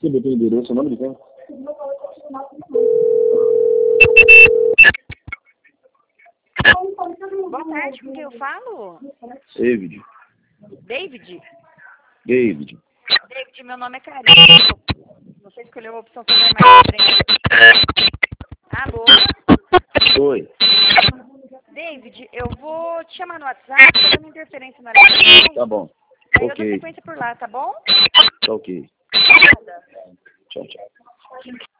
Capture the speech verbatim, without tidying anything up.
Você botou o endereço, o nome de quem? Boa tarde, com quem eu falo? David. David? David. David, meu nome é Karine. Você escolheu a opção fazer mais Alô? Oi. David, eu vou te chamar no WhatsApp, tá dando interferência na ligação. Tá bom. Aí eu dou Ok. sequência por lá, tá bom? Tá ok. Obrigada. Tchau, tchau.